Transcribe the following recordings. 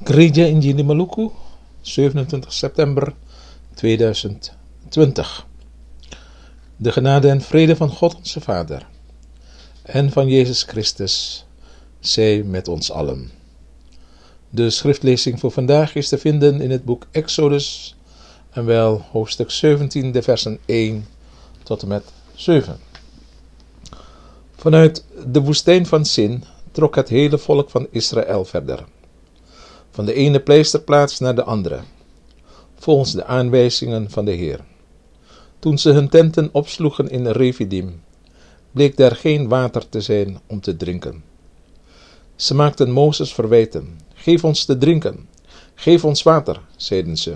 Gereja Injili Maluku, 27 september 2020. De genade en vrede van God onze Vader en van Jezus Christus zij met ons allen. De schriftlezing voor vandaag is te vinden in het boek Exodus, en wel hoofdstuk 17, de versen 1 tot en met 7. Vanuit de woestijn van Sin trok het hele volk van Israël verder, van de ene pleisterplaats naar de andere, volgens de aanwijzingen van de Heer. Toen ze hun tenten opsloegen in Refidim, bleek daar geen water te zijn om te drinken. Ze maakten Mozes verwijten: geef ons te drinken, geef ons water, zeiden ze.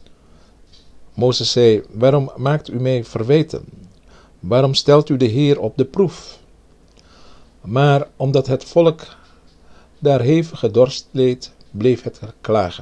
Mozes zei: waarom maakt u mij verwijten? Waarom stelt u de Heer op de proef? Maar omdat het volk daar hevige dorst leed, bleef het klagen.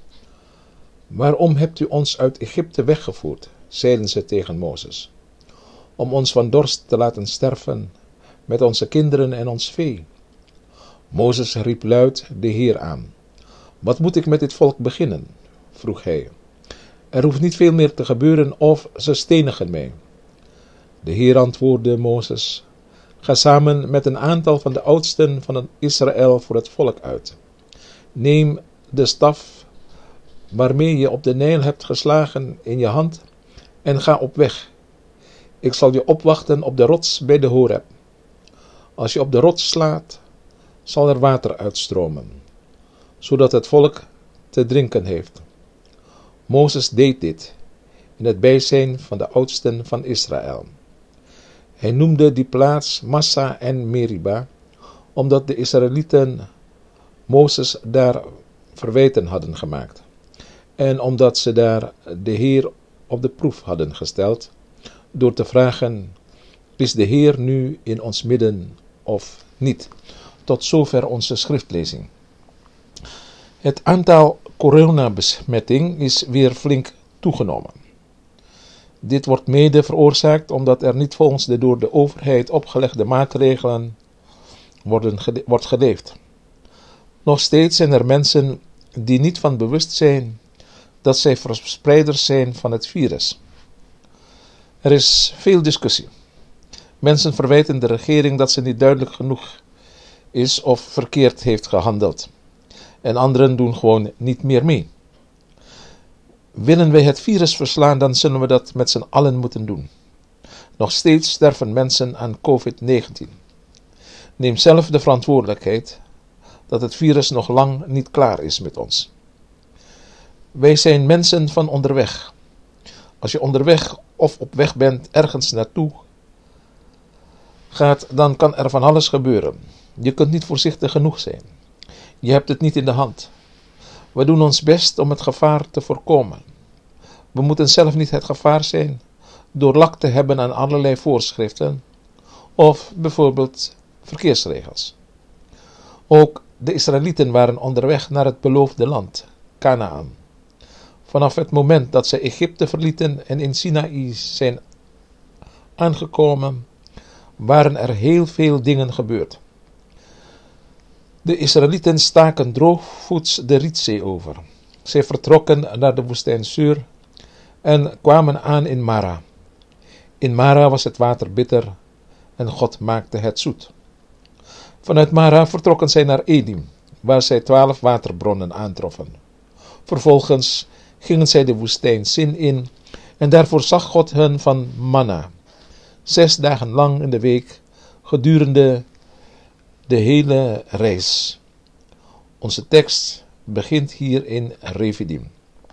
Waarom hebt u ons uit Egypte weggevoerd, zeiden ze tegen Mozes, om ons van dorst te laten sterven met onze kinderen en ons vee? Mozes riep luid de Heer aan. Wat moet ik met dit volk beginnen? Vroeg hij. Er hoeft niet veel meer te gebeuren of ze stenigen mij. De Heer antwoordde Mozes: ga samen met een aantal van de oudsten van Israël voor het volk uit. Neem de staf waarmee je op de Nijl hebt geslagen in je hand en ga op weg. Ik zal je opwachten op de rots bij de Horeb. Als je op de rots slaat, zal er water uitstromen, zodat het volk te drinken heeft. Mozes deed dit in het bijzijn van de oudsten van Israël. Hij noemde die plaats Massa en Meriba, omdat de Israëlieten Mozes daar verwijten hadden gemaakt, en omdat ze daar de Heer op de proef hadden gesteld, door te vragen: is de Heer nu in ons midden of niet? Tot zover onze schriftlezing. Het aantal coronabesmetting is weer flink toegenomen. Dit wordt mede veroorzaakt omdat er niet volgens de door de overheid opgelegde maatregelen wordt geleefd. Nog steeds zijn er mensen die niet van bewust zijn dat zij verspreiders zijn van het virus. Er is veel discussie. Mensen verwijten de regering dat ze niet duidelijk genoeg is of verkeerd heeft gehandeld. En anderen doen gewoon niet meer mee. Willen wij het virus verslaan, dan zullen we dat met z'n allen moeten doen. Nog steeds sterven mensen aan COVID-19. Neem zelf de verantwoordelijkheid dat het virus nog lang niet klaar is met ons. Wij zijn mensen van onderweg. Als je onderweg of op weg bent ergens naartoe gaat, dan kan er van alles gebeuren. Je kunt niet voorzichtig genoeg zijn. Je hebt het niet in de hand. We doen ons best om het gevaar te voorkomen. We moeten zelf niet het gevaar zijn door lak te hebben aan allerlei voorschriften of bijvoorbeeld verkeersregels. Ook de Israëlieten waren onderweg naar het beloofde land, Kanaan. Vanaf het moment dat ze Egypte verlieten en in Sinaï zijn aangekomen, waren er heel veel dingen gebeurd. De Israëlieten staken droogvoets de Rietzee over. Zij vertrokken naar de woestijn Sur en kwamen aan in Mara. In Mara was het water bitter en God maakte het zoet. Vanuit Mara vertrokken zij naar Elim, waar zij 12 waterbronnen aantroffen. Vervolgens gingen zij de woestijn Sin in en daar voorzag God hen van manna, 6 dagen lang in de week gedurende de hele reis. Onze tekst begint hier in Refidim.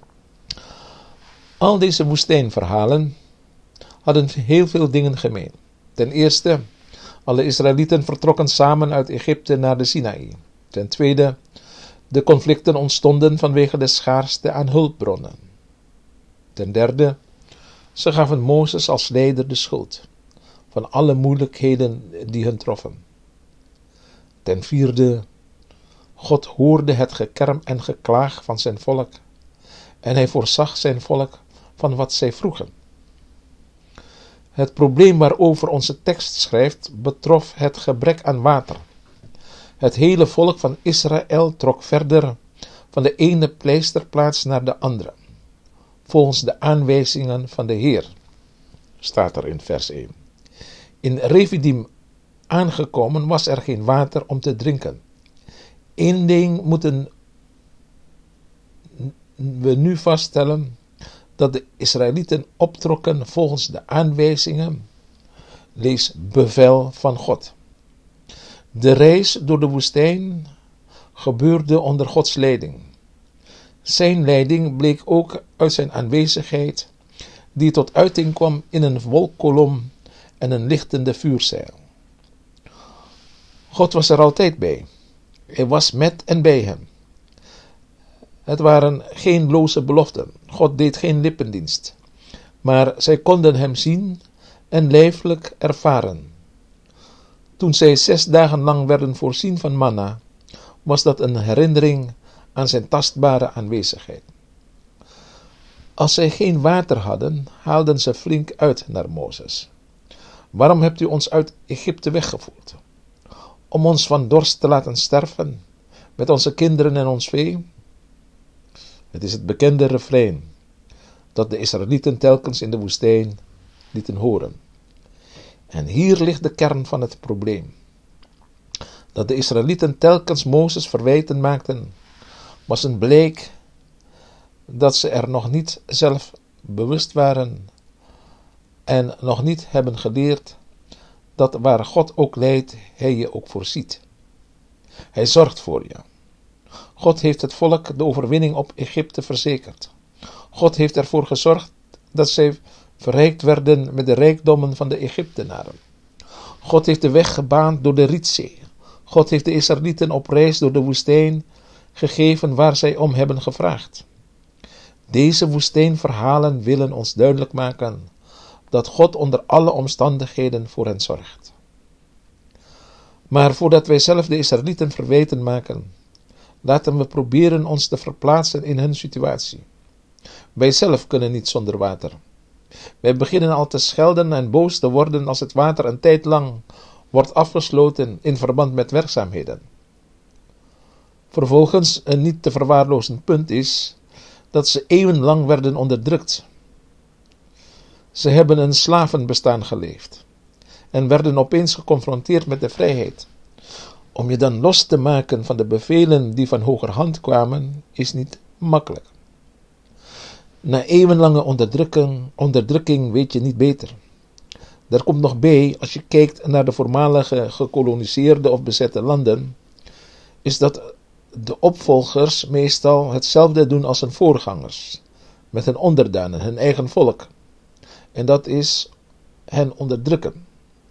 Al deze woestijnverhalen hadden heel veel dingen gemeen. Ten eerste, alle Israëlieten vertrokken samen uit Egypte naar de Sinaï. Ten tweede, de conflicten ontstonden vanwege de schaarste aan hulpbronnen. Ten derde, ze gaven Mozes als leider de schuld van alle moeilijkheden die hen troffen. Ten vierde, God hoorde het gekerm en geklaag van zijn volk en hij voorzag zijn volk van wat zij vroegen. Het probleem waarover onze tekst schrijft betrof het gebrek aan water. Het hele volk van Israël trok verder van de ene pleisterplaats naar de andere, volgens de aanwijzingen van de Heer, staat er in vers 1. In Refidim aangekomen was er geen water om te drinken. Eén ding moeten we nu vaststellen, dat de Israëlieten optrokken volgens de aanwijzingen, lees bevel van God. De reis door de woestijn gebeurde onder Gods leiding. Zijn leiding bleek ook uit zijn aanwezigheid, die tot uiting kwam in een wolkkolom en een lichtende vuurzeil. God was er altijd bij. Hij was met en bij hem. Het waren geen loze beloften. God deed geen lippendienst. Maar zij konden hem zien en lijfelijk ervaren. Toen zij 6 dagen lang werden voorzien van manna, was dat een herinnering aan zijn tastbare aanwezigheid. Als zij geen water hadden, haalden ze flink uit naar Mozes. Waarom hebt u ons uit Egypte weggevoerd? Om ons van dorst te laten sterven, met onze kinderen en ons vee? Het is het bekende refrein, dat de Israëlieten telkens in de woestijn lieten horen. En hier ligt de kern van het probleem. Dat de Israëlieten telkens Mozes verwijten maakten, was een blijk dat ze er nog niet zelf bewust waren en nog niet hebben geleerd dat waar God ook leidt, hij je ook voorziet. Hij zorgt voor je. God heeft het volk de overwinning op Egypte verzekerd. God heeft ervoor gezorgd dat zij verrijkt werden met de rijkdommen van de Egyptenaren. God heeft de weg gebaand door de Rietzee. God heeft de Israëlieten op reis door de woestijn gegeven waar zij om hebben gevraagd. Deze woestijnverhalen willen ons duidelijk maken dat God onder alle omstandigheden voor hen zorgt. Maar voordat wij zelf de Israëlieten verwijten maken, laten we proberen ons te verplaatsen in hun situatie. Wij zelf kunnen niet zonder water. Wij beginnen al te schelden en boos te worden als het water een tijd lang wordt afgesloten in verband met werkzaamheden. Vervolgens een niet te verwaarlozen punt is dat ze eeuwenlang werden onderdrukt. Ze hebben een slavenbestaan geleefd en werden opeens geconfronteerd met de vrijheid. Om je dan los te maken van de bevelen die van hogerhand kwamen, is niet makkelijk. Na eeuwenlange onderdrukking weet je niet beter. Daar komt nog bij, als je kijkt naar de voormalige gekoloniseerde of bezette landen, is dat de opvolgers meestal hetzelfde doen als hun voorgangers, met hun onderdanen, hun eigen volk. En dat is hen onderdrukken.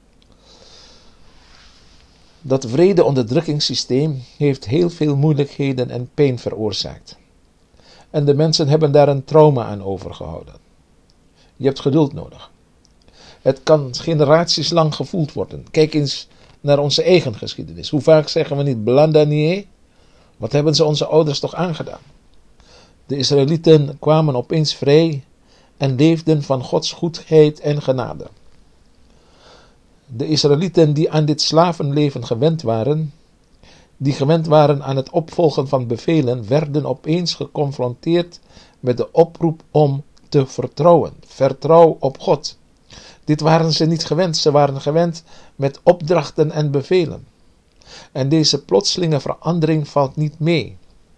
Dat wrede onderdrukkingssysteem heeft heel veel moeilijkheden en pijn veroorzaakt. En de mensen hebben daar een trauma aan overgehouden. Je hebt geduld nodig. Het kan generaties lang gevoeld worden. Kijk eens naar onze eigen geschiedenis. Hoe vaak zeggen we niet blanda nie? Wat hebben ze onze ouders toch aangedaan? De Israëlieten kwamen opeens vrij en leefden van Gods goedheid en genade. De Israëlieten die aan dit slavenleven gewend waren, die gewend waren aan het opvolgen van bevelen, werden opeens geconfronteerd met de oproep om te vertrouwen. Vertrouw op God. Dit waren ze niet gewend. Ze waren gewend met opdrachten en bevelen. En deze plotselinge verandering valt niet mee.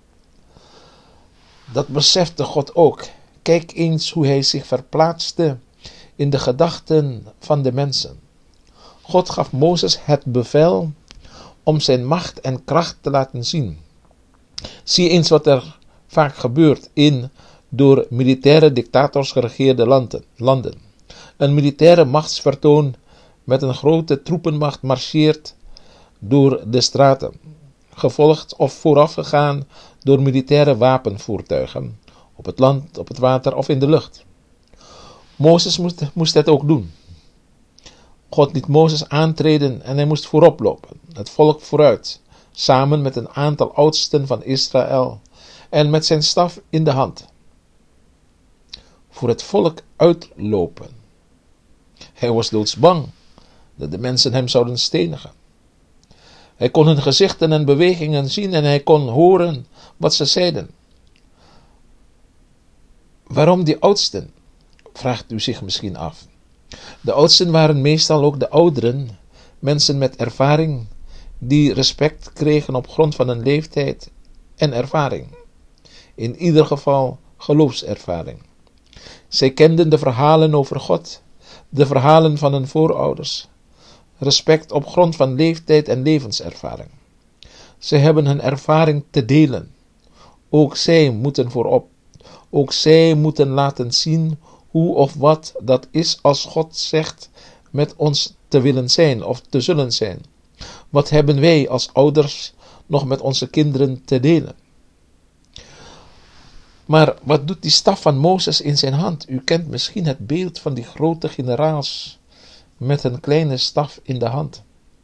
Dat besefte God ook. Kijk eens hoe hij zich verplaatste in de gedachten van de mensen. God gaf Mozes het bevel om zijn macht en kracht te laten zien. Zie eens wat er vaak gebeurt in door militaire dictators geregeerde landen. Een militaire machtsvertoon met een grote troepenmacht marcheert door de straten, gevolgd of voorafgegaan door militaire wapenvoertuigen, op het land, op het water of in de lucht. Mozes moest het ook doen. God liet Mozes aantreden en hij moest voorop lopen, het volk vooruit, samen met een aantal oudsten van Israël en met zijn staf in de hand. Voor het volk uitlopen. Hij was doodsbang dat de mensen hem zouden stenigen. Hij kon hun gezichten en bewegingen zien en hij kon horen wat ze zeiden. Waarom die oudsten? Vraagt u zich misschien af. De oudsten waren meestal ook de ouderen, mensen met ervaring, die respect kregen op grond van hun leeftijd en ervaring. In ieder geval geloofservaring. Zij kenden de verhalen over God, de verhalen van hun voorouders. Respect op grond van leeftijd en levenservaring. Zij hebben hun ervaring te delen. Ook zij moeten voorop. Ook zij moeten laten zien hoe of wat dat is als God zegt met ons te willen zijn of te zullen zijn. Wat hebben wij als ouders nog met onze kinderen te delen? Maar wat doet die staf van Mozes in zijn hand? U kent misschien het beeld van die grote generaals met een kleine staf in de hand.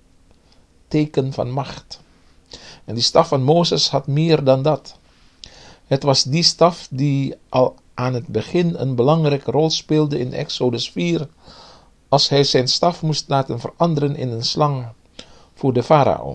Teken van macht. En die staf van Mozes had meer dan dat. Het was die staf die al aan het begin een belangrijke rol speelde in Exodus 4, als hij zijn staf moest laten veranderen in een slang voor de farao.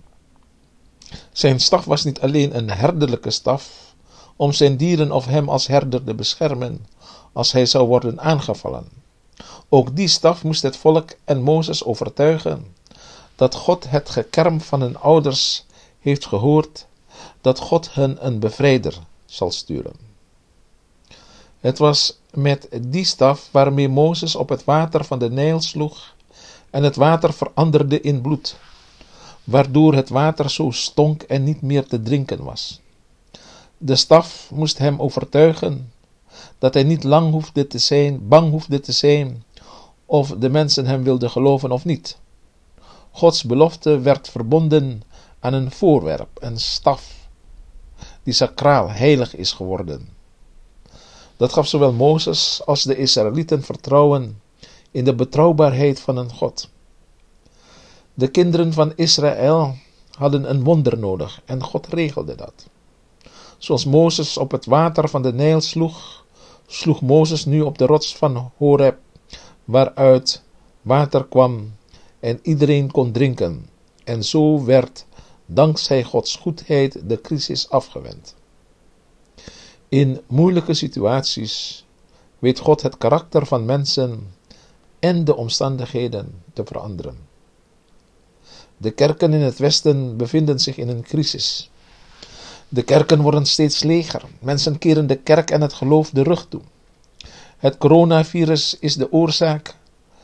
Zijn staf was niet alleen een herderlijke staf, om zijn dieren of hem als herder te beschermen, als hij zou worden aangevallen. Ook die staf moest het volk en Mozes overtuigen dat God het gekerm van hun ouders heeft gehoord, dat God hen een bevrijder zal sturen. Het was met die staf waarmee Mozes op het water van de Nijl sloeg en het water veranderde in bloed, waardoor het water zo stonk en niet meer te drinken was. De staf moest hem overtuigen dat hij niet bang hoefde te zijn of de mensen hem wilden geloven of niet. Gods belofte werd verbonden aan een voorwerp, een staf, die sacraal, heilig is geworden. Dat gaf zowel Mozes als de Israëlieten vertrouwen in de betrouwbaarheid van een God. De kinderen van Israël hadden een wonder nodig en God regelde dat. Zoals Mozes op het water van de Nijl sloeg Mozes nu op de rots van Horeb, waaruit water kwam en iedereen kon drinken. En zo werd, dankzij Gods goedheid, de crisis afgewend. In moeilijke situaties weet God het karakter van mensen en de omstandigheden te veranderen. De kerken in het Westen bevinden zich in een crisis. De kerken worden steeds leger. Mensen keren de kerk en het geloof de rug toe. Het coronavirus is de oorzaak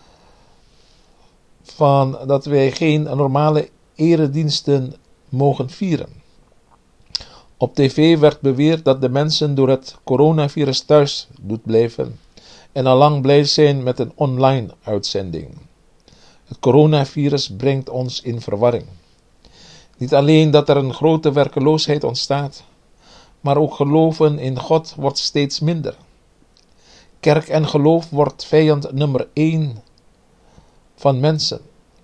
van dat wij geen normale erediensten mogen vieren. Op tv werd beweerd dat de mensen door het coronavirus thuis doet blijven en allang blij zijn met een online uitzending. Het coronavirus brengt ons in verwarring. Niet alleen dat er een grote werkeloosheid ontstaat, maar ook geloven in God wordt steeds minder. Kerk en geloof wordt vijand nummer 1 van mensen.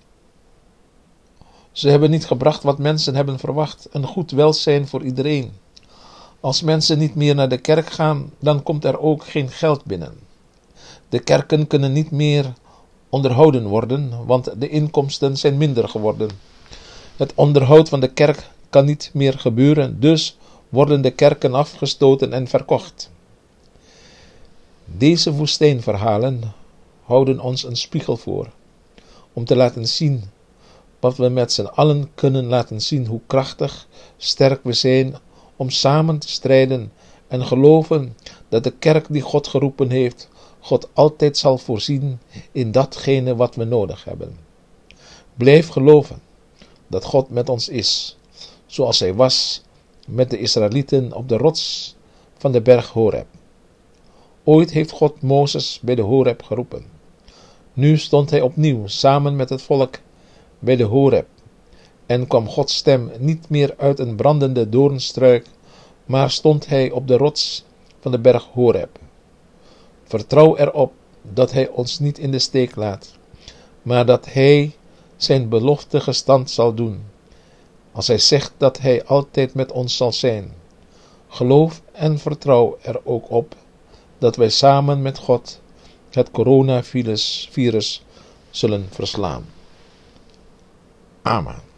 Ze hebben niet gebracht wat mensen hebben verwacht, een goed welzijn voor iedereen. Als mensen niet meer naar de kerk gaan, dan komt er ook geen geld binnen. De kerken kunnen niet meer onderhouden worden, want de inkomsten zijn minder geworden. Het onderhoud van de kerk kan niet meer gebeuren, dus worden de kerken afgestoten en verkocht. Deze woestijnverhalen houden ons een spiegel voor, om te laten zien wat we met z'n allen kunnen laten zien, hoe krachtig, sterk we zijn om samen te strijden en geloven dat de kerk die God geroepen heeft, God altijd zal voorzien in datgene wat we nodig hebben. Blijf geloven dat God met ons is, zoals hij was met de Israëlieten op de rots van de berg Horeb. Ooit heeft God Mozes bij de Horeb geroepen. Nu stond hij opnieuw samen met het volk bij de Horeb en kwam Gods stem niet meer uit een brandende doornstruik, maar stond hij op de rots van de berg Horeb. Vertrouw erop dat hij ons niet in de steek laat, maar dat hij zijn belofte gestand zal doen, als hij zegt dat hij altijd met ons zal zijn. Geloof en vertrouw er ook op dat wij samen met God het coronavirus zullen verslaan. Amen.